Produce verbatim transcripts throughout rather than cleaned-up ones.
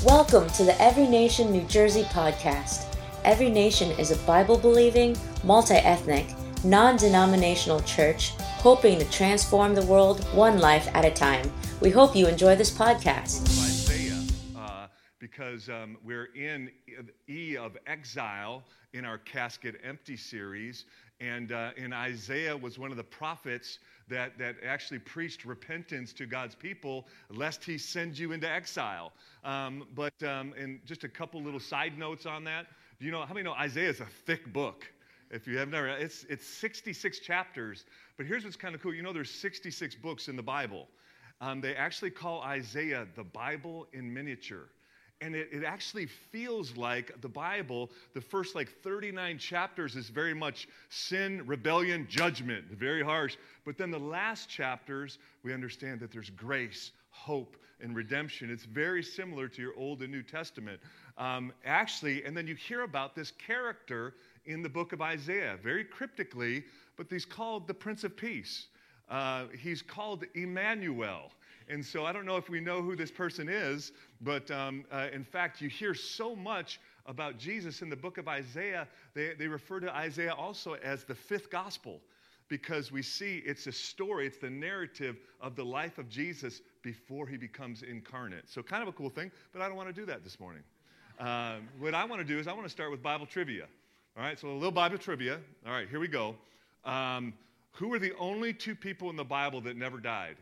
Welcome to the Every Nation New Jersey podcast. Every Nation is a Bible-believing, multi-ethnic, non-denominational church hoping to transform the world one life at a time. We hope you enjoy this podcast. Isaiah, uh, because um, we're in E of Exile in our Casket Empty series, and uh, and Isaiah was one of the prophets that, that actually preached repentance to God's people, lest he send you into exile. Um, but, um, and just a couple little side notes on that. Do you know, how many know Isaiah is a thick book? If you have never, it's, it's sixty-six chapters. But here's what's kind of cool. You know, there's sixty-six books in the Bible. Um, they actually call Isaiah the Bible in miniature. And it, it actually feels like the Bible, the first like thirty-nine chapters is very much sin, rebellion, judgment, very harsh. But then the last chapters, we understand that there's grace, hope, and redemption. It's very similar to your Old and New Testament. Um, actually, and then you hear about this character in the book of Isaiah, very cryptically, but he's called the Prince of Peace. Uh, he's called Emmanuel. And so I don't know if we know who this person is, but um, uh, in fact, you hear so much about Jesus in the book of Isaiah. They, they refer to Isaiah also as the fifth gospel, because we see it's a story, it's the narrative of the life of Jesus before he becomes incarnate. So kind of a cool thing, but I don't want to do that this morning. Uh, what I want to do is I want to start with Bible trivia. All right, so a little Bible trivia. All right, here we go. Um, who are the only two people in the Bible that never died?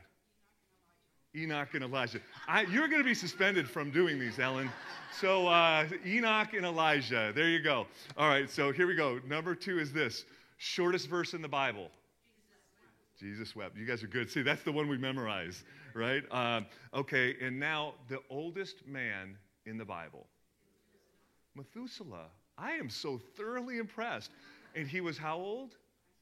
Enoch and Elijah. I, you're going to be suspended from doing these, Ellen. So uh, Enoch and Elijah. There you go. All right, so here we go. Number two is this. Shortest verse in the Bible. Jesus wept. You guys are good. See, that's the one we memorize, right? Um, okay, and now the oldest man in the Bible. Methuselah. I am so thoroughly impressed. And he was how old?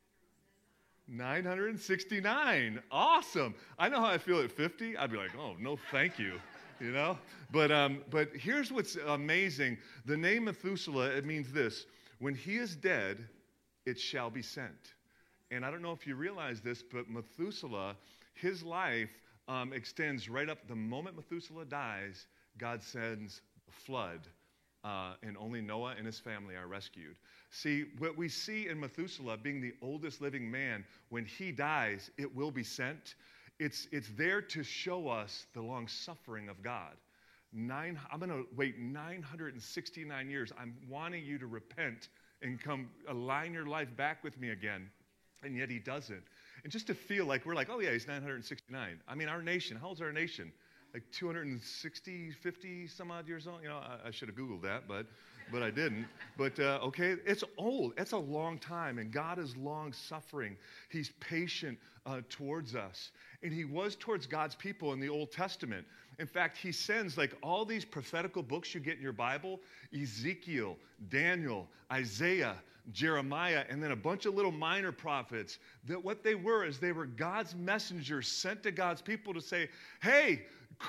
nine hundred sixty-nine. Awesome. I know how I feel at fifty. I'd be like, oh, no, thank you. You know? But um, but here's what's amazing. The name Methuselah, it means this. When he is dead, it shall be sent. And I don't know if you realize this, but Methuselah, his life um, extends right up. The moment Methuselah dies, God sends a flood. Uh, and only Noah and his family are rescued. See, what we see in Methuselah being the oldest living man, when he dies, it will be sent. It's, it's there to show us the long suffering of God. Nine, I'm going to wait nine hundred sixty-nine years. I'm wanting you to repent and come align your life back with me again. And yet he doesn't. And just to feel like we're like, oh yeah, he's nine hundred sixty-nine. I mean, our nation, how old's our nation? Like two hundred sixty, fifty some odd years old. You know, I, I should have Googled that, but but I didn't. But, uh, okay, it's old. It's a long time, and God is long-suffering. He's patient uh, towards us, and he was towards God's people in the Old Testament. In fact, he sends, like, all these prophetical books you get in your Bible, Ezekiel, Daniel, Isaiah, Jeremiah, and then a bunch of little minor prophets, that what they were is they were God's messengers sent to God's people to say, hey,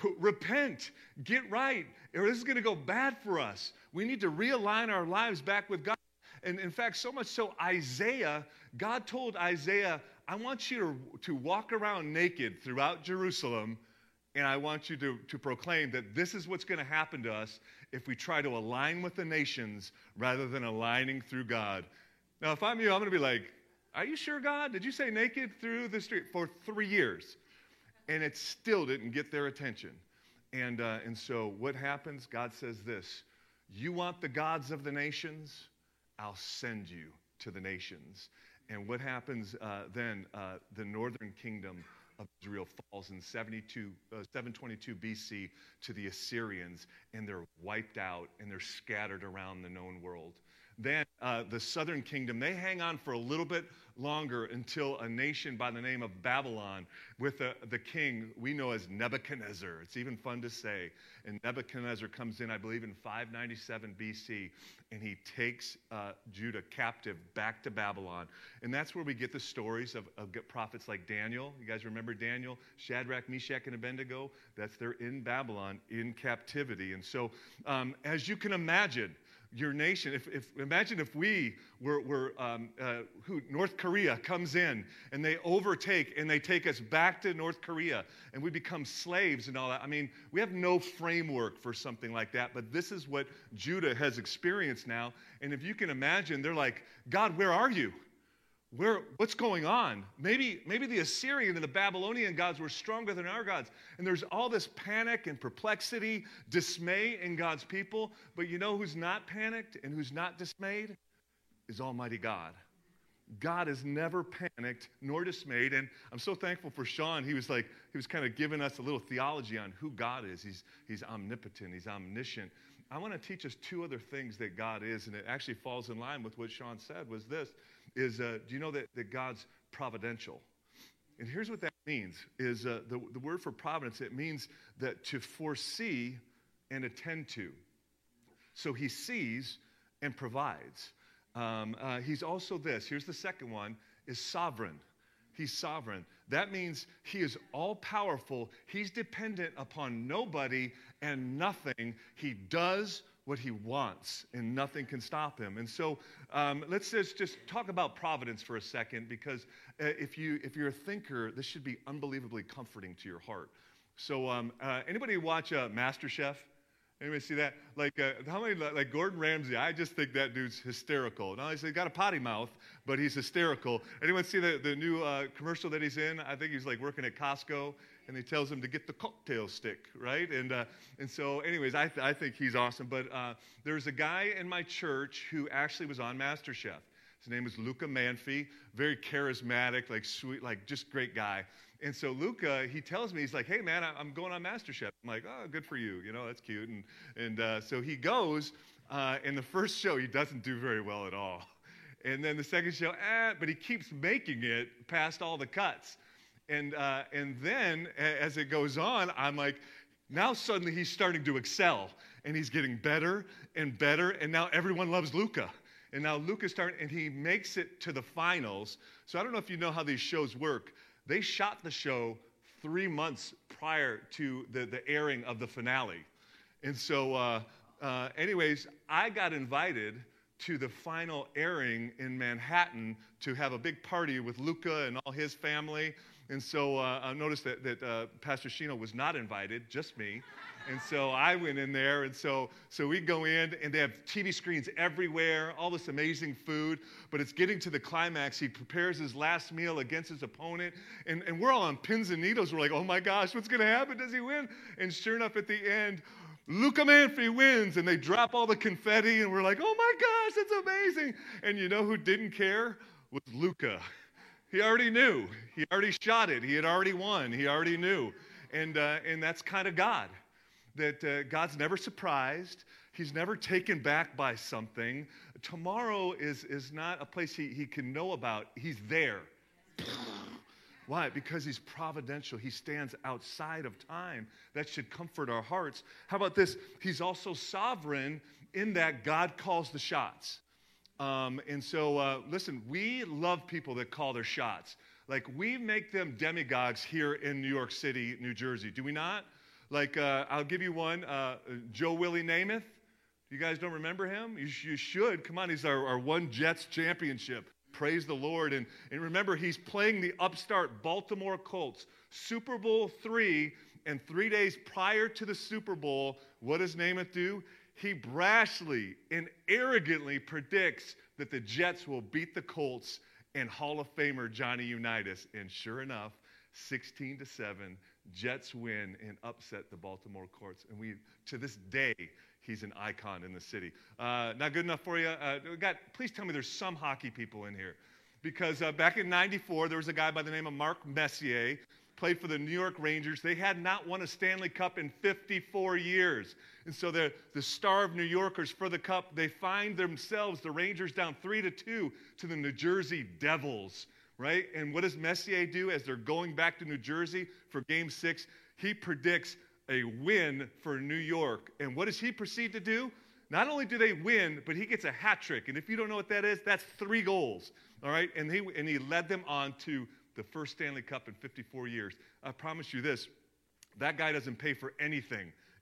repent, get right, or this is going to go bad for us. We need to realign our lives back with God. And in fact, so much so, Isaiah, God told Isaiah, I want you to, to walk around naked throughout Jerusalem, and I want you to, to proclaim that this is what's going to happen to us if we try to align with the nations rather than aligning through God. Now, if I'm you, I'm going to be like, are you sure, God? Did you say naked through the street for three years? And it still didn't get their attention. And, uh, and so what happens? God says this, you want the gods of the nations? I'll send you to the nations. And what happens uh, then? Uh, the northern kingdom of Israel falls in seventy-two, uh, seven twenty-two B C to the Assyrians, and they're wiped out, and they're scattered around the known world. Then uh, the southern kingdom, they hang on for a little bit longer until a nation by the name of Babylon with the, the king we know as Nebuchadnezzar. It's even fun to say. And Nebuchadnezzar comes in, I believe, in five ninety-seven B C, and he takes uh, Judah captive back to Babylon. And that's where we get the stories of, of prophets like Daniel. You guys remember Daniel? Shadrach, Meshach, and Abednego? That's they're in Babylon in captivity. And so, um, as you can imagine, your nation, if, if imagine if we were, were um, uh, who North Korea comes in and they overtake and they take us back to North Korea and we become slaves and all that. I mean, we have no framework for something like that, but this is what Judah has experienced now. And if you can imagine, they're like, God, where are you? Where, what's going on? Maybe, maybe the Assyrian and the Babylonian gods were stronger than our gods. And there's all this panic and perplexity, dismay in God's people. But you know who's not panicked and who's not dismayed? Is Almighty God. God is never panicked nor dismayed. And I'm so thankful for Sean. He was like, he was kind of giving us a little theology on who God is. He's, he's omnipotent. He's omniscient. I want to teach us two other things that God is, and it actually falls in line with what Sean said, was this, is uh, do you know that, that God's providential? And here's what that means, is uh, the, the word for providence, it means that to foresee and attend to. So he sees and provides. Um, uh, he's also this, here's the second one, is sovereign. He's sovereign. That means he is all-powerful. He's dependent upon nobody and nothing. He does what he wants, and nothing can stop him. And so um, let's just, just talk about providence for a second, because uh, if, you, if you're a thinker, this should be unbelievably comforting to your heart. So um, uh, anybody watch uh, MasterChef? Anybody see that? Like, uh, how many, like Gordon Ramsay, I just think that dude's hysterical. Now, he's got a potty mouth, but he's hysterical. Anyone see the, the new uh, commercial that he's in? I think he's like working at Costco, and he tells him to get the cocktail stick, right? And uh, and so anyways, I, th- I think he's awesome. But uh, there's a guy in my church who actually was on MasterChef. His name is Luca Manfi, very charismatic, like sweet, like just great guy. And so Luca, he tells me, he's like, hey, man, I'm going on MasterChef. I'm like, oh, good for you. You know, that's cute. And and uh, so he goes, uh, and the first show, he doesn't do very well at all. And then the second show, eh, but he keeps making it past all the cuts. And uh, and then as it goes on, I'm like, now suddenly he's starting to excel. And he's getting better and better. And now everyone loves Luca. And now Luca's starting, and he makes it to the finals. So I don't know if you know how these shows work. They shot the show three months prior to the, the airing of the finale. And so, uh, uh, anyways, I got invited to the final airing in Manhattan to have a big party with Luca and all his family. And so uh, I noticed that, that uh, Pastor Shino was not invited, just me. And so I went in there, and so so we go in, and they have T V screens everywhere, all this amazing food, but it's getting to the climax. He prepares his last meal against his opponent, and, and we're all on pins and needles. We're like, oh my gosh, what's going to happen? Does he win? And sure enough, at the end, Luca Manfi wins, and they drop all the confetti, and we're like, oh my gosh, that's amazing. And you know who didn't care? Was Luca. He already knew. He already shot it. He had already won. He already knew. And, uh, and that's kind of God. That uh, God's never surprised. He's never taken back by something. Tomorrow is, is not a place he, he can know about. He's there. Why? Because he's providential. He stands outside of time. That should comfort our hearts. How about this? He's also sovereign in that God calls the shots. Um, and so, uh, listen, we love people that call their shots. Like, we make them demagogues here in New York City, New Jersey. Do we not? Like, uh, I'll give you one, uh, Joe Willie Namath. You guys don't remember him? You, sh- you should. Come on, he's our, our one Jets championship. Praise the Lord. And, and remember, he's playing the upstart Baltimore Colts. Super Bowl three, and three days prior to the Super Bowl, what does Namath do? He brashly and arrogantly predicts that the Jets will beat the Colts and Hall of Famer Johnny Unitas. And sure enough, sixteen to seven, Jets win and upset the Baltimore Colts. And we, to this day, he's an icon in the city. Uh, not good enough for you? Uh, we got, please tell me there's some hockey people in here. Because uh, back in ninety-four, there was a guy by the name of Mark Messier, played for the New York Rangers. They had not won a Stanley Cup in fifty-four years. And so the, the starved New Yorkers for the cup, they find themselves, the Rangers, down three to two to the New Jersey Devils. Right? And what does Messier do as they're going back to New Jersey for game six? He predicts a win for New York. And what does he proceed to do? Not only do they win, but he gets a hat trick. And if you don't know what that is, that's three goals. All right? And he, and he led them on to the first Stanley Cup in fifty-four years. I promise you this, that guy doesn't pay for anything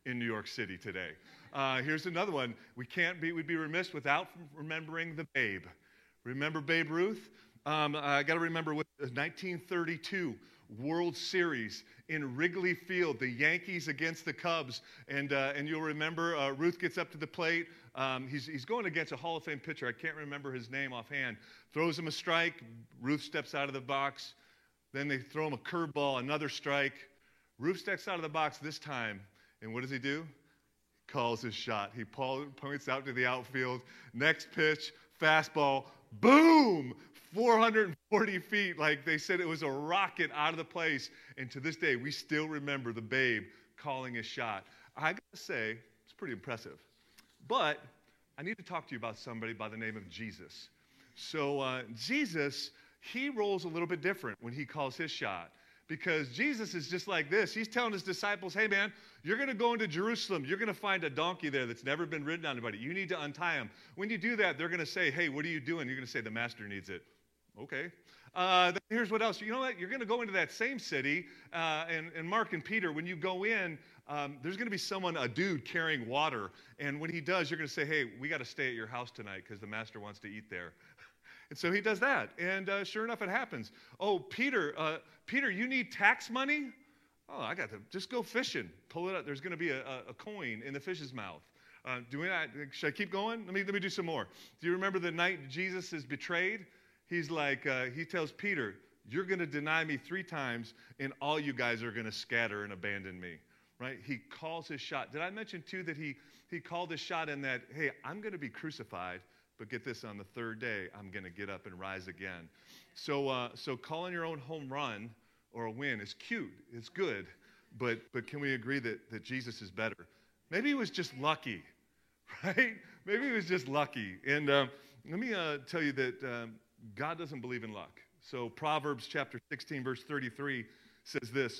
in New York City today. Uh, here's another one. We can't be, we'd be remiss without remembering the Babe. Remember Babe Ruth? Um, I got to remember with the nineteen thirty-two World Series in Wrigley Field, the Yankees against the Cubs. And uh, and you'll remember uh, Ruth gets up to the plate. Um, he's, he's going against a Hall of Fame pitcher. I can't remember his name offhand. Throws him a strike. Ruth steps out of the box. Then they throw him a curveball, another strike. Ruth steps out of the box this time. And what does he do? He calls his shot. He points out to the outfield. Next pitch, fastball. Boom! four hundred forty feet. Like they said, it was a rocket out of the place. And to this day, we still remember the Babe calling his shot. I got to say, it's pretty impressive. But I need to talk to you about somebody by the name of Jesus. So uh, Jesus, he rolls a little bit different when he calls his shot. Because Jesus is just like this. He's telling his disciples, hey, man, you're going to go into Jerusalem. You're going to find a donkey there that's never been ridden on anybody. You need to untie him. When you do that, they're going to say, hey, what are you doing? You're going to say, the master needs it. Okay. Uh, then here's what else. You know what? You're going to go into that same city. Uh, and, and Mark and Peter, when you go in, um, there's going to be someone, a dude, carrying water. And when he does, you're going to say, hey, we got to stay at your house tonight because the master wants to eat there. And so he does that. And uh, sure enough, it happens. Oh, Peter, uh, Peter, you need tax money? Oh, I got to just go fishing. Pull it up. There's going to be a, a, a coin in the fish's mouth. Uh, do we not, should I keep going? Let me, let me do some more. Do you remember the night Jesus is betrayed? He's like, uh, he tells Peter, you're going to deny me three times, and all you guys are going to scatter and abandon me. Right? He calls his shot. Did I mention, too, that he, he called his shot in that, hey, I'm going to be crucified. But get this, on the third day, I'm going to get up and rise again. So uh, so calling your own home run or a win is cute. It's good. But but can we agree that, that Jesus is better? Maybe he was just lucky, right? Maybe he was just lucky. And uh, let me uh, tell you that um, God doesn't believe in luck. So Proverbs chapter sixteen, verse thirty-three says this.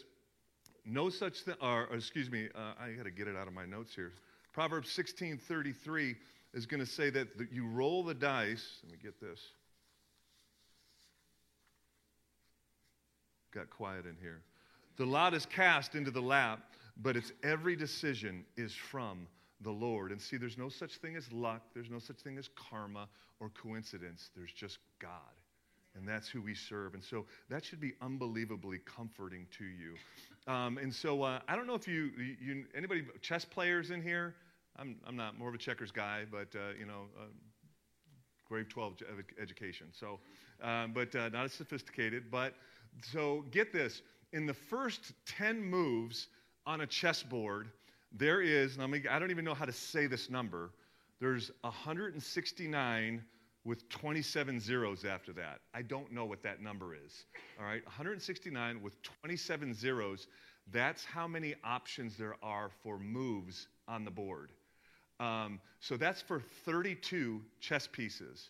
No such thing, or, or excuse me, uh, I got to get it out of my notes here. Proverbs sixteen thirty-three is going to say that you roll the dice. Let me get this. Got quiet in here. The lot is cast into the lap, but its every decision is from the Lord. And see, there's no such thing as luck. There's no such thing as karma or coincidence. There's just God. And that's who we serve. And so that should be unbelievably comforting to you. Um, and so uh, I don't know if you, you, anybody, chess players in here? I'm I'm not more of a checkers guy, but uh, you know, uh, grade twelve education. So, um, but uh, not as sophisticated. But so get this: in the first ten moves on a chessboard, there is. I mean, I don't even know how to say this number. There's one hundred sixty-nine with twenty-seven zeros after that. I don't know what that number is. All right, one hundred sixty-nine with twenty-seven zeros. That's how many options there are for moves on the board. Um, so that's for thirty-two chess pieces.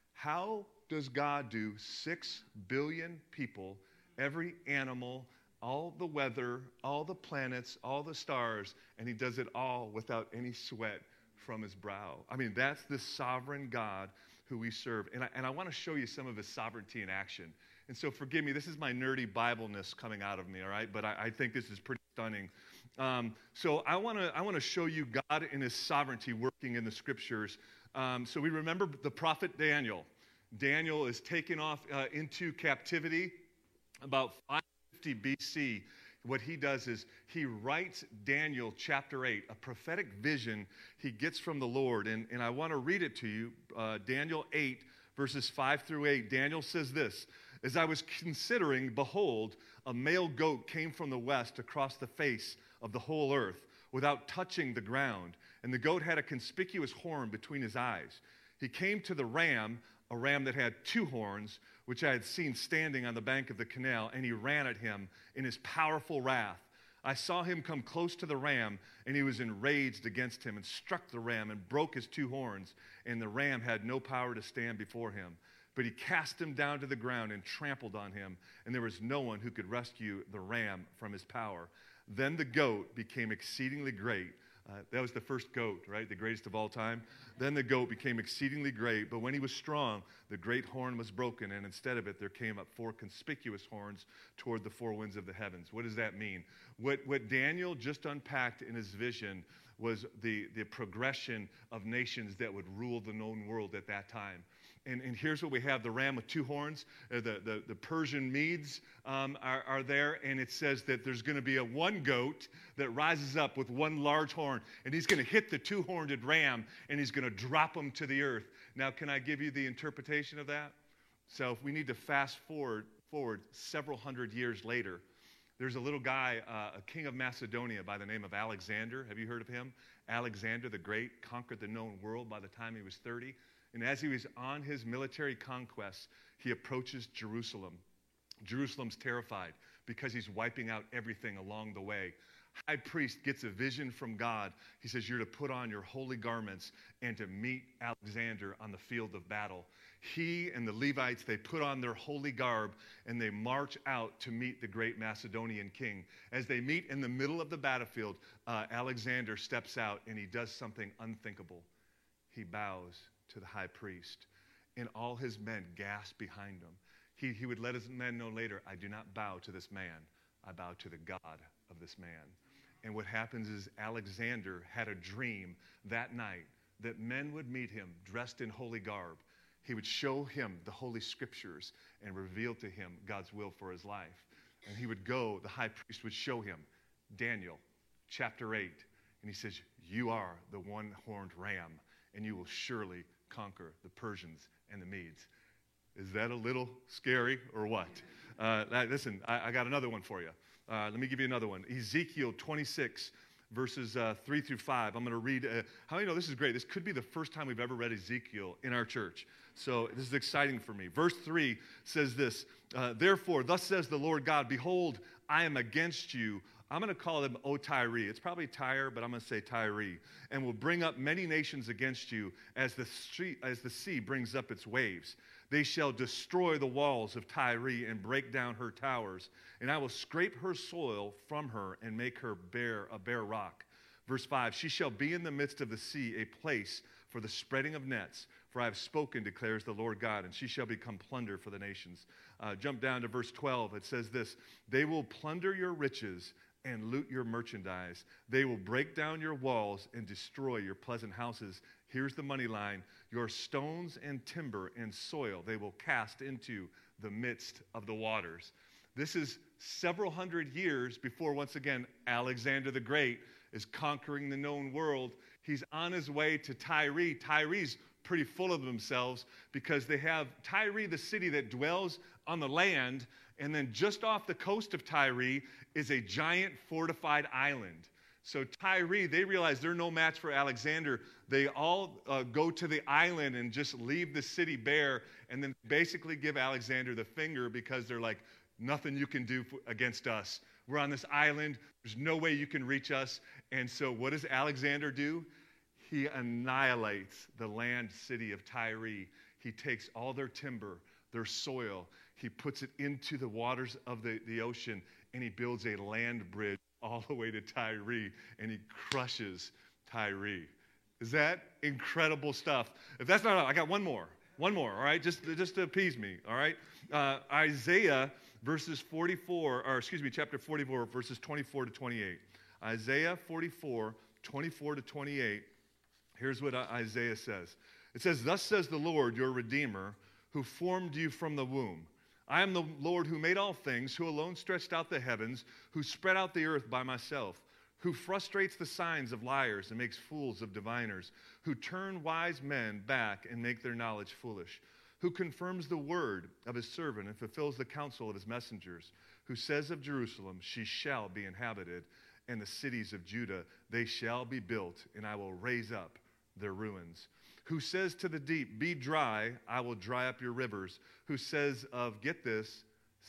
How does God do six billion people, every animal, all the weather, all the planets, all the stars, and he does it all without any sweat from his brow? I mean, that's the sovereign God who we serve. And I, and I want to show you some of his sovereignty in action. And so forgive me, this is my nerdy Bible-ness coming out of me, all right? But I, I think this is pretty stunning. Um, so I want to I want to show you God in his sovereignty working in the scriptures. Um, so we remember the prophet Daniel. Daniel is taken off uh, into captivity about five fifty B C. What he does is he writes Daniel chapter eight, a prophetic vision he gets from the Lord. And, and I want to read it to you. Uh, Daniel eight, verses five through eight. Daniel says this. As I was considering, behold, a male goat came from the west across the face of the whole earth without touching the ground. And the goat had a conspicuous horn between his eyes. He came to the ram, a ram that had two horns, which I had seen standing on the bank of the canal, and he ran at him in his powerful wrath. I saw him come close to the ram, and he was enraged against him and struck the ram and broke his two horns, and the ram had no power to stand before him. But he cast him down to the ground and trampled on him, and there was no one who could rescue the ram from his power. Then the goat became exceedingly great Uh, that was the first goat, right? The greatest of all time. Then the goat became exceedingly great, but when he was strong, the great horn was broken, and instead of it, there came up four conspicuous horns toward the four winds of the heavens. What does that mean? What, what Daniel just unpacked in his vision was the, the progression of nations that would rule the known world at that time. And, and here's what we have. The ram with two horns, uh, the, the, the Persian Medes um, are, are there, and it says that there's going to be a one goat that rises up with one large horn, and he's going to hit the two-horned ram, and he's going to drop him to the earth. Now, can I give you the interpretation of that? So if we need to fast forward, forward several hundred years later, there's a little guy, uh, a king of Macedonia by the name of Alexander. Have you heard of him? Alexander the Great conquered the known world by the time he was thirty. And as he was on his military conquests, he approaches Jerusalem. Jerusalem's terrified because he's wiping out everything along the way. High priest gets a vision from God. He says, you're to put on your holy garments and to meet Alexander on the field of battle. He and the Levites, they put on their holy garb and they march out to meet the great Macedonian king. As they meet in the middle of the battlefield, uh, Alexander steps out and he does something unthinkable. He bows to the high priest, and all his men gasp behind him. He, he would let his men know later, I do not bow to this man. I bow to the God of this man. And what happens is Alexander had a dream that night that men would meet him dressed in holy garb. He would show him the Holy Scriptures and reveal to him God's will for his life. And he would go, the high priest would show him Daniel chapter eight. And he says, you are the one-horned ram, and you will surely conquer the Persians and the Medes. Is that a little scary or what? Uh, listen, I, I got another one for you. Uh, let me give you another one. Ezekiel twenty-six, verses uh, three through five. I'm going to read. Uh, how many know this is great? This could be the first time we've ever read Ezekiel in our church. So this is exciting for me. Verse three says this, uh, therefore, thus says the Lord God, behold, I am against you. I'm going to call them O Tyre. It's probably Tyre, but I'm going to say Tyre. And will bring up many nations against you as the, street, as the sea brings up its waves. They shall destroy the walls of Tyre and break down her towers. And I will scrape her soil from her and make her bare a bare rock. Verse five, she shall be in the midst of the sea, a place for the spreading of nets. For I have spoken, declares the Lord God, and she shall become plunder for the nations. Uh, jump down to verse twelve. It says this, they will plunder your riches and loot your merchandise. They will break down your walls and destroy your pleasant houses. Here's the money line. Your stones and timber and soil they will cast into the midst of the waters. This is several hundred years before, once again, Alexander the Great is conquering the known world. He's on his way to Tyre. Tyre's pretty full of themselves because they have Tyre, the city that dwells on the land, and then just off the coast of Tyre is a giant fortified island. So Tyre, they realize they're no match for Alexander. They all uh, go to the island and just leave the city bare and then basically give Alexander the finger because they're like, nothing you can do for, against us. We're on this island. There's no way you can reach us. And so what does Alexander do? He annihilates the land city of Tyre. He takes all their timber, their soil. He puts it into the waters of the, the ocean, and he builds a land bridge all the way to Tyre, and he crushes Tyre. Is that incredible stuff? If that's not enough, I got one more. One more, all right? Just, just to appease me, all right? Uh, Isaiah verses forty-four, or excuse me, chapter forty-four, verses twenty-four to twenty-eight. Isaiah forty-four, twenty-four to twenty-eight. Here's what Isaiah says. It says, thus says the Lord, your Redeemer, who formed you from the womb. I am the Lord who made all things, who alone stretched out the heavens, who spread out the earth by myself, who frustrates the signs of liars and makes fools of diviners, who turn wise men back and make their knowledge foolish, who confirms the word of his servant and fulfills the counsel of his messengers, who says of Jerusalem, she shall be inhabited, and the cities of Judah, they shall be built, and I will raise up their ruins. Who says to the deep, be dry, I will dry up your rivers. Who says of, get this,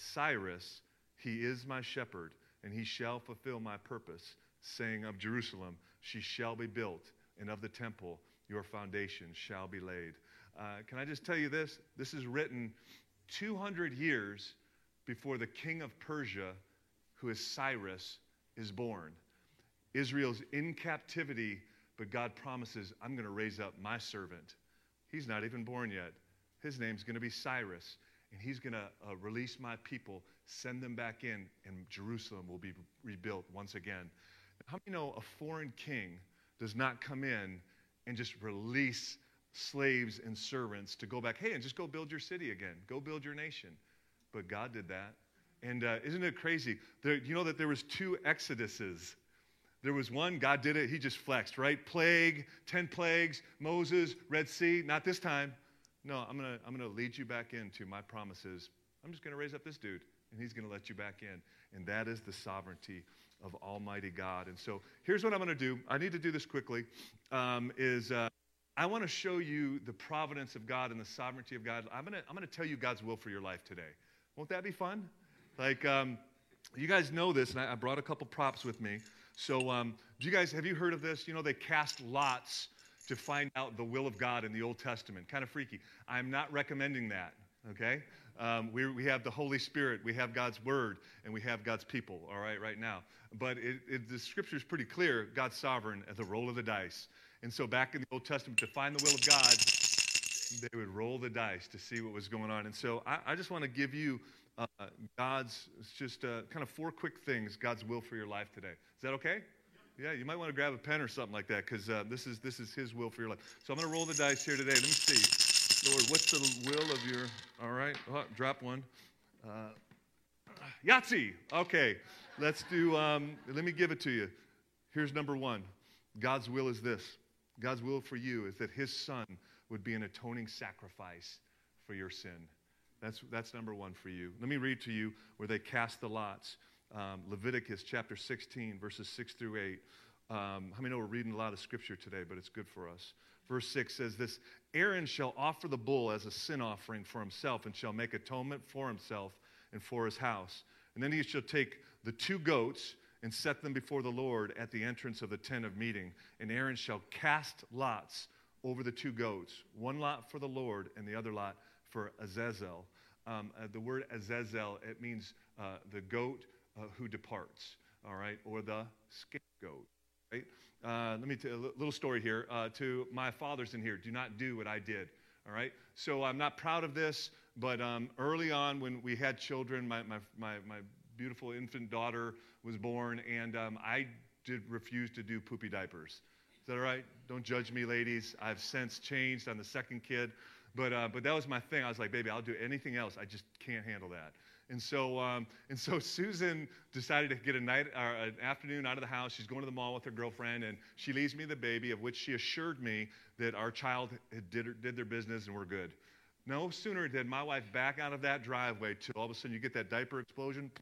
Cyrus, he is my shepherd, and he shall fulfill my purpose, saying of Jerusalem, she shall be built, and of the temple, your foundation shall be laid. Uh, can I just tell you this? This is written two hundred years before the king of Persia, who is Cyrus, is born. Israel's in captivity, but God promises, I'm going to raise up my servant. He's not even born yet. His name's going to be Cyrus, and he's going to uh, release my people, send them back in, and Jerusalem will be rebuilt once again. How many know a foreign king does not come in and just release slaves and servants to go back, hey, and just go build your city again, go build your nation? But God did that. And uh, isn't it crazy? There, you know that there was two exoduses. There was one, God did it, he just flexed, right? Plague, ten plagues, Moses, Red Sea. Not this time. No, I'm going to I'm gonna lead you back into my promises. I'm just going to raise up this dude, and he's going to let you back in. And that is the sovereignty of Almighty God. And so here's what I'm going to do. I need to do this quickly, um, is uh, I want to show you the providence of God and the sovereignty of God. I'm going to I'm going to tell you God's will for your life today. Won't that be fun? Like, um, you guys know this, and I, I brought a couple props with me. So um, do you guys, have you heard of this? You know, they cast lots to find out the will of God in the Old Testament. Kind of freaky. I'm not recommending that, okay? Um, we, we have the Holy Spirit, we have God's Word, and we have God's people, all right, right now. But it, it, the Scripture is pretty clear, God's sovereign at the roll of the dice. And so back in the Old Testament, to find the will of God, they would roll the dice to see what was going on. And so I, I just want to give you uh, God's, it's just uh, kind of four quick things, God's will for your life today. Is that okay? Yeah, you might want to grab a pen or something like that, because uh, this is this is His will for your life. So I'm going to roll the dice here today. Let me see. Lord, what's the will of your, all right, oh, drop one. Uh, Yahtzee. Okay, let's do, um, let me give it to you. Here's number one. God's will is this. God's will for you is that His Son would be an atoning sacrifice for your sin. That's, that's number one for you. Let me read to you where they cast the lots. Um, Leviticus chapter sixteen, verses six through eight. Um, how many know we're reading a lot of scripture today, but it's good for us. Verse six says this, Aaron shall offer the bull as a sin offering for himself and shall make atonement for himself and for his house. And then he shall take the two goats and set them before the Lord at the entrance of the tent of meeting. And Aaron shall cast lots over the two goats, one lot for the Lord and the other lot for Azazel. Um, uh, the word Azazel, it means uh, the goat uh, who departs, all right, or the scapegoat, right? Uh, let me tell you a little story here. Uh, to my fathers in here, do not do what I did, all right? So I'm not proud of this, but um, early on when we had children, my, my, my, my beautiful infant daughter was born, and um, I did refuse to do poopy diapers. Is that all right? Don't judge me, ladies. I've since changed on the second kid. But uh, but that was my thing. I was like, baby, I'll do anything else. I just can't handle that. And so um, and so Susan decided to get a night or an afternoon out of the house. She's going to the mall with her girlfriend, and she leaves me the baby, of which she assured me that our child had did did their business and we're good. No sooner did my wife back out of that driveway till all of a sudden you get that diaper explosion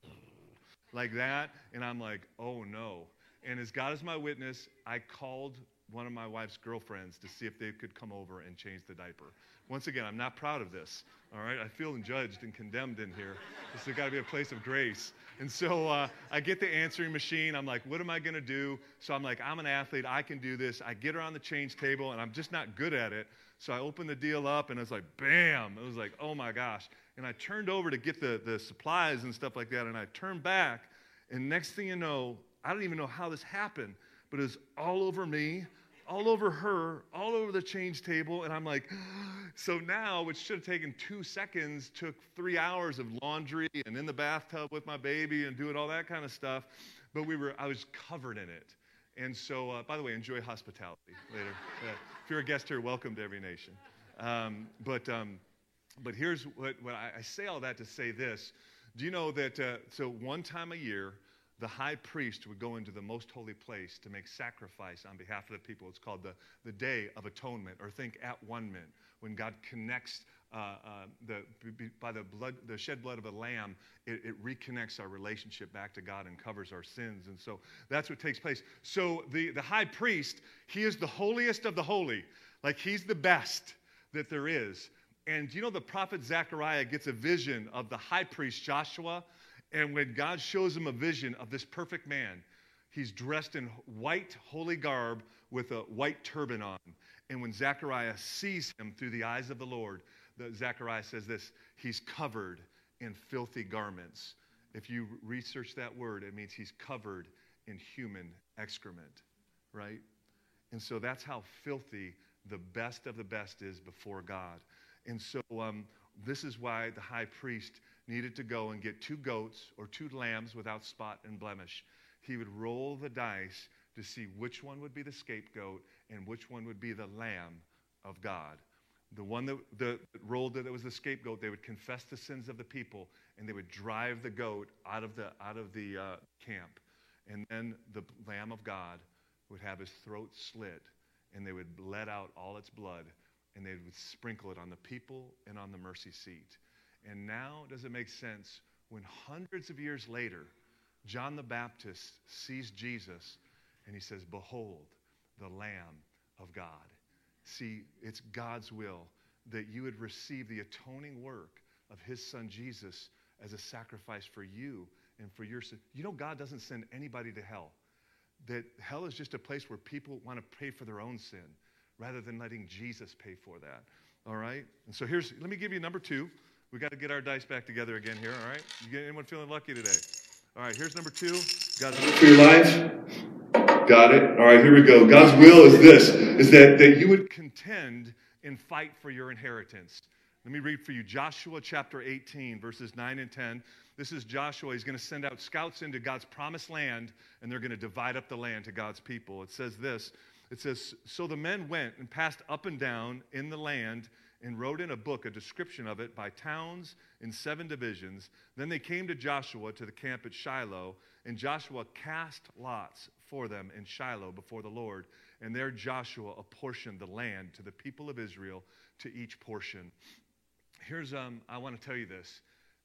like that, and I'm like, oh no. And as God is my witness, I called one of my wife's girlfriends to see if they could come over and change the diaper. Once again, I'm not proud of this, all right? I feel judged and condemned in here. This has got to be a place of grace. And so uh, I get the answering machine. I'm like, what am I going to do? So I'm like, I'm an athlete. I can do this. I get her on the change table, and I'm just not good at it. So I opened the deal up, and it's like, bam. It was like, oh, my gosh. And I turned over to get the, the supplies and stuff like that, and I turned back, and next thing you know, I don't even know how this happened, but it was all over me, all over her, all over the change table, and I'm like, so now, which should have taken two seconds, took three hours of laundry and in the bathtub with my baby and doing all that kind of stuff, but we were, I was covered in it. And so, uh, by the way, enjoy hospitality later. Yeah. If you're a guest here, welcome to Every Nation. Um, but um, but here's what, what I, I say all that to say this. Do you know that, uh, so one time a year, the high priest would go into the most holy place to make sacrifice on behalf of the people. It's called the, the Day of Atonement, or think at one mint, when God connects uh, uh, the by the blood, the shed blood of a lamb, it, it reconnects our relationship back to God and covers our sins. And so that's what takes place. So the, the high priest, he is the holiest of the holy. Like, he's the best that there is. And you know, the prophet Zechariah gets a vision of the high priest Joshua. And when God shows him a vision of this perfect man, he's dressed in white holy garb with a white turban on. And when Zechariah sees him through the eyes of the Lord, the, Zechariah says this, he's covered in filthy garments. If you research that word, it means he's covered in human excrement, right? And so that's how filthy the best of the best is before God. And so um, this is why the high priest needed to go and get two goats or two lambs without spot and blemish. He would roll the dice to see which one would be the scapegoat and which one would be the lamb of God. The one that, that rolled that was the scapegoat, they would confess the sins of the people, and they would drive the goat out of the out of the uh, camp. And then the Lamb of God would have his throat slit, and they would let out all its blood, and they would sprinkle it on the people and on the mercy seat. And now, does it make sense when hundreds of years later, John the Baptist sees Jesus, and he says, "Behold, the Lamb of God." See, it's God's will that you would receive the atoning work of his son Jesus as a sacrifice for you and for your sin. You know, God doesn't send anybody to hell. That hell is just a place where people want to pay for their own sin rather than letting Jesus pay for that. All right? And so here's, let me give you number two. We got to get our dice back together again here, all right? You get anyone feeling lucky today? All right, here's number two. God's will for your life. Got it? All right, here we go. God's will is this, is that, that you would contend and fight for your inheritance. Let me read for you Joshua chapter eighteen, verses nine and ten. This is Joshua. He's going to send out scouts into God's promised land, and they're going to divide up the land to God's people. It says this. It says, "So the men went and passed up and down in the land and wrote in a book a description of it by towns in seven divisions. Then they came to Joshua to the camp at Shiloh, and Joshua cast lots for them in Shiloh before the Lord. And there Joshua apportioned the land to the people of Israel, to each portion." Here's, um, I want to tell you this.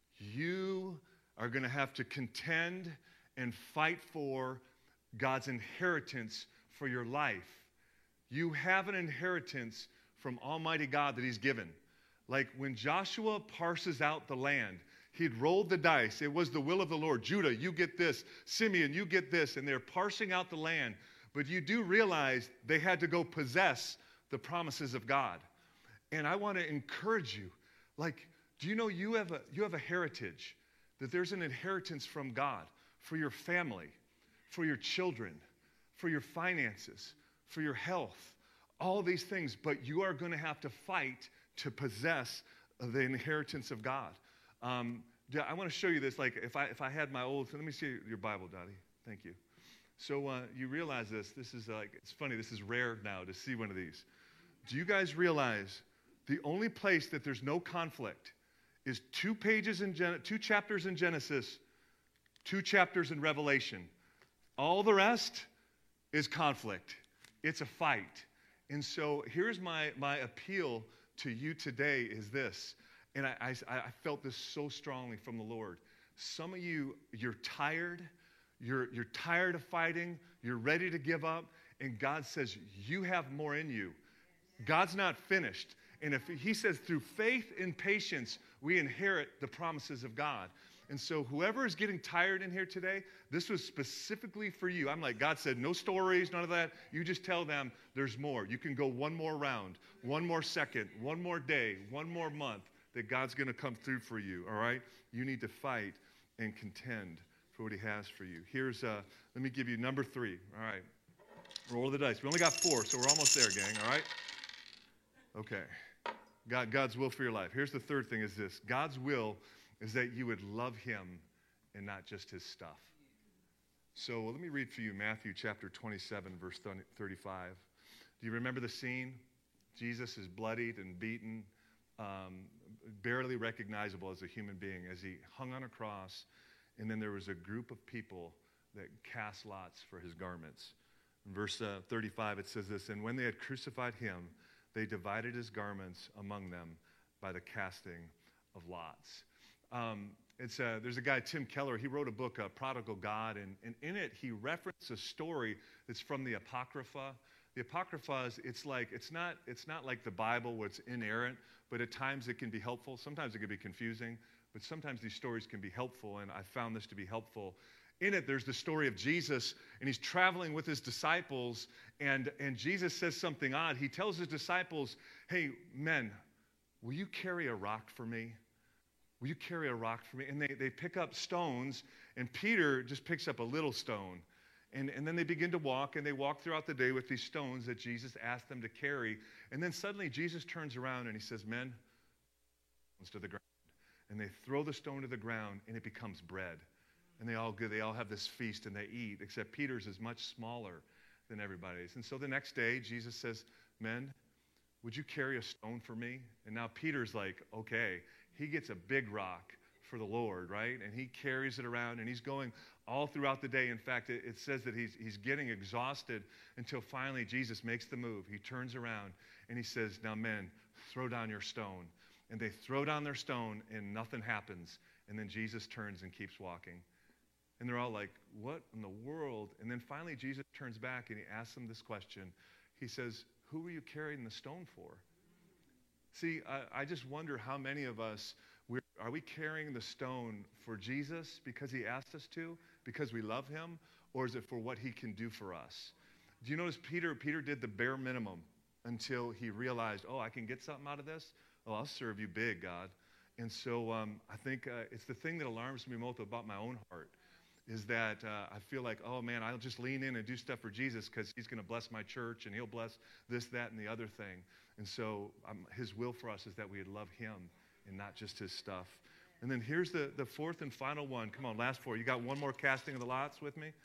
You are going to have to contend and fight for God's inheritance for your life. You have an inheritance from Almighty God that he's given. Like when Joshua parses out the land, he'd rolled the dice. It was the will of the Lord. Judah, you get this. Simeon, you get this. And they're parsing out the land. But you do realize they had to go possess the promises of God. And I want to encourage you. Like, do you know you have a you have a heritage, that there's an inheritance from God for your family, for your children, for your finances, for your health, all these things, but you are going to have to fight to possess the inheritance of God. Um, I want to show you this. Like, if I if I had my old, let me see your Bible, Dottie. Thank you. So uh, you realize this. This is like, it's funny. This is rare now to see one of these. Do you guys realize the only place that there's no conflict is two pages in Gen- two chapters in Genesis, two chapters in Revelation. All the rest is conflict. It's a fight. And so here's my, my appeal to you today is this. And I, I, I felt this so strongly from the Lord. Some of you, you're tired. You're, you're tired of fighting. You're ready to give up. And God says, you have more in you. God's not finished. And if he says through faith and patience, we inherit the promises of God. And so whoever is getting tired in here today, this was specifically for you. I'm like, God said, no stories, none of that. You just tell them there's more. You can go one more round, one more second, one more day, one more month, that God's going to come through for you, all right? You need to fight and contend for what he has for you. Here's, uh, let me give you number three, all right? Roll the dice. We only got four, so we're almost there, gang, all right? Okay. God, God's will for your life. Here's the third thing is this. God's will is that you would love him and not just his stuff. So let me read for you Matthew chapter twenty-seven, verse thirty-five. Do you remember the scene? Jesus is bloodied and beaten, um, barely recognizable as a human being as he hung on a cross. And then there was a group of people that cast lots for his garments. In verse uh, thirty-five, it says this, "And when they had crucified him, they divided his garments among them by the casting of lots." Um, it's uh, there's a guy, Tim Keller, he wrote a book, uh, Prodigal God, and, and in it he referenced a story that's from the Apocrypha. The Apocrypha is, it's like, it's not, it's not like the Bible where it's inerrant, but at times it can be helpful. Sometimes it can be confusing, but sometimes these stories can be helpful, and I found this to be helpful. In it, there's the story of Jesus, and he's traveling with his disciples, and, and Jesus says something odd. He tells his disciples, "Hey, men, will you carry a rock for me? Will you carry a rock for me?" And they, they pick up stones, and Peter just picks up a little stone. And, and then they begin to walk, and they walk throughout the day with these stones that Jesus asked them to carry. And then suddenly Jesus turns around and he says, men, stones to the ground. And they throw the stone to the ground, and it becomes bread. And they all go, they all have this feast, and they eat, except Peter's is much smaller than everybody's. And so the next day, Jesus says, men, would you carry a stone for me? And now Peter's like, okay. He gets a big rock for the Lord, right? And he carries it around, and he's going all throughout the day. In fact, it, it says that he's, he's getting exhausted until finally Jesus makes the move. He turns around, and he says, now men, throw down your stone. And they throw down their stone, and nothing happens. And then Jesus turns and keeps walking. And they're all like, what in the world? And then finally Jesus turns back, and he asks them this question. He says, who were you carrying the stone for? See, I, I just wonder how many of us, we're, are we carrying the stone for Jesus because he asked us to, because we love him, or is it for what he can do for us? Do you notice Peter, Peter did the bare minimum until he realized, oh, I can get something out of this? Oh, I'll serve you big, God. And so um, I think uh, it's the thing that alarms me most about my own heart is that uh, I feel like, oh, man, I'll just lean in and do stuff for Jesus because he's going to bless my church and he'll bless this, that, and the other thing. And so um, his will for us is that we would love him and not just his stuff. And then here's the, the fourth and final one. Come on, last four. You got one more casting of the lots with me?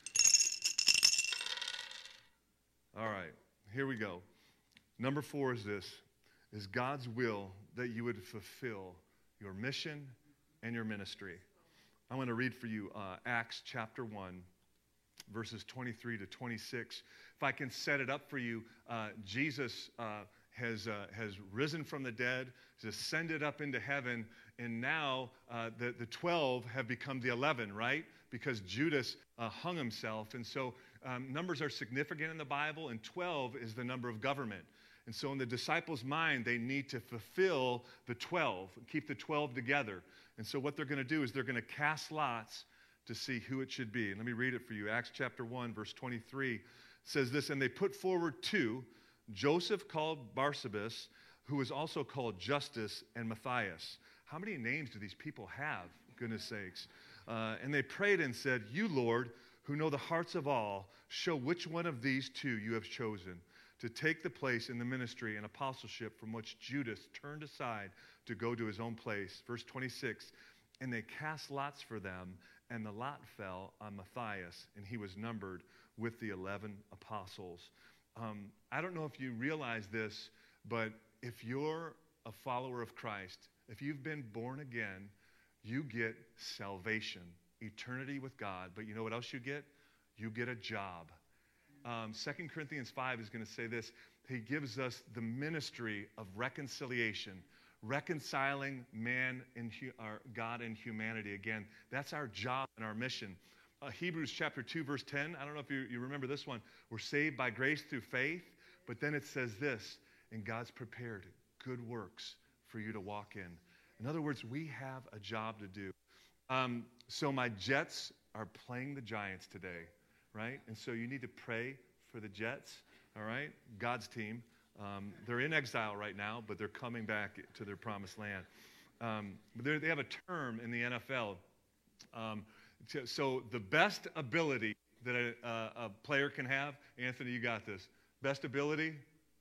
All right, here we go. Number four is this, is God's will that you would fulfill your mission and your ministry. I'm going to read for you uh, Acts chapter one, verses twenty-three to twenty-six. If I can set it up for you, uh, Jesus uh, has, uh, has risen from the dead, has ascended up into heaven, and now uh, the, the twelve have become the eleven, right? Because Judas uh, hung himself. And so um, numbers are significant in the Bible, and twelve is the number of government. And so in the disciples' mind, they need to fulfill the twelve, keep the twelve together. And so what they're going to do is they're going to cast lots to see who it should be. And let me read it for you. Acts chapter one, verse twenty-three says this, and they put forward two, Joseph called Barsabas, who was also called Justus, and Matthias. How many names do these people have, goodness sakes? Uh, and they prayed and said, you, Lord, who know the hearts of all, show which one of these two you have chosen to take the place in the ministry and apostleship from which Judas turned aside to go to his own place. Verse twenty-six, and they cast lots for them, and the lot fell on Matthias, and he was numbered with the eleven apostles. Um, I don't know if you realize this, but if you're a follower of Christ, if you've been born again, you get salvation, eternity with God. But you know what else you get? You get a job. Um, Second Corinthians five is going to say this. He gives us the ministry of reconciliation, reconciling man and hu- our God and humanity. Again, that's our job and our mission. Uh, Hebrews chapter two, verse ten. I don't know if you, you remember this one. We're saved by grace through faith. But then it says this, and God's prepared good works for you to walk in. In other words, we have a job to do. Um, so my Jets are playing the Giants today. Right? And so you need to pray for the Jets, all right? God's team. Um, they're in exile right now, but they're coming back to their promised land. Um, but they have a term in the N F L. Um, to, so the best ability that a, a, a player can have, Anthony, you got this. Best ability?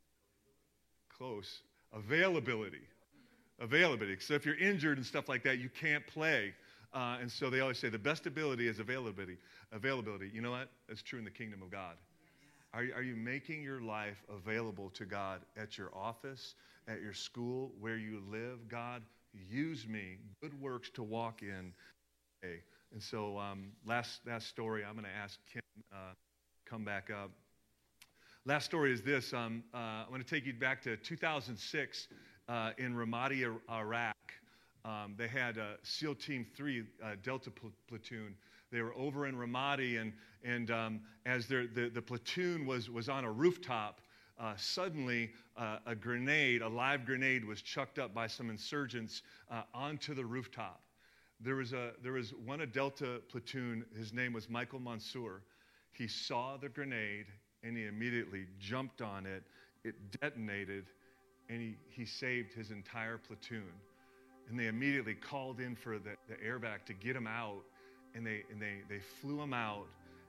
Close. Availability. Availability. So if you're injured and stuff like that, you can't play. Uh, and so they always say the best ability is availability. Availability. You know what? That's true in the kingdom of God. Are, are you making your life available to God at your office, at your school, where you live? God, use me. Good works to walk in. Okay. And so um, last, last story, I'm going to ask Kim uh, come back up. Last story is this. Um, uh, I'm going to take you back to two thousand six uh, in Ramadi, Iraq. Um, they had uh, SEAL Team three, uh, Delta pl- Platoon. They were over in Ramadi, and, and um, as the, the platoon was, was on a rooftop, uh, suddenly uh, a grenade, a live grenade, was chucked up by some insurgents uh, onto the rooftop. There was, a, there was one a Delta platoon, his name was Michael Mansour. He saw the grenade, and he immediately jumped on it. It detonated, and he, he saved his entire platoon. And they immediately called in for the, the air vac to get him out, and they and they they flew him out.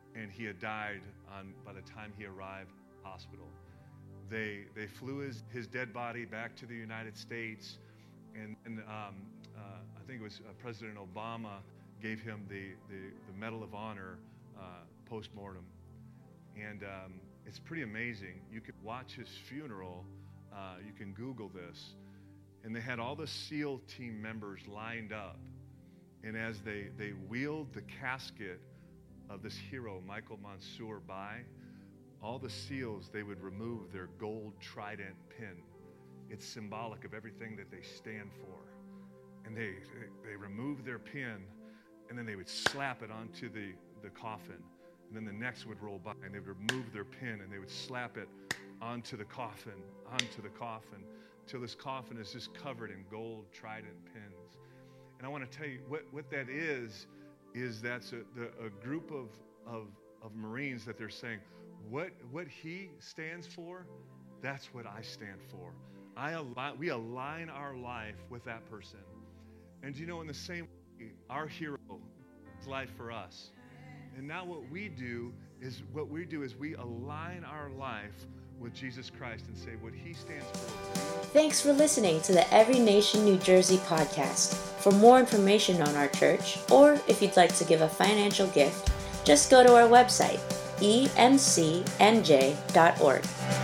and he had died on, by the time he arrived hospital. They, they flew his, his dead body back to the United States, and, and um, uh, I think it was uh, President Obama gave him the, the, the Medal of Honor uh, post-mortem. And um, it's pretty amazing. You can watch his funeral. Uh, you can Google this. And they had all the SEAL team members lined up. And as they, they wheeled the casket of this hero, Michael Monsoor, by, all the SEALs, they would remove their gold trident pin. It's symbolic of everything that they stand for. And they, they, they removed their pin, and then they would slap it onto the, the coffin. And then the next would roll by, and they would remove their pin, and they would slap it onto the coffin, onto the coffin, till this coffin is just covered in gold trident pins. And I want to tell you, what, what that is, is that's a, the, a group of, of, of Marines that they're saying, what, what he stands for, that's what I stand for. I align, we align our life with that person. And you know, in the same way, our hero is life for us. And now what we do is, what we do is we align our life with Jesus Christ and say what he stands for. Thanks for listening to the Every Nation New Jersey podcast. For more information on our church, or if you'd like to give a financial gift, just go to our website, e m c n j dot org.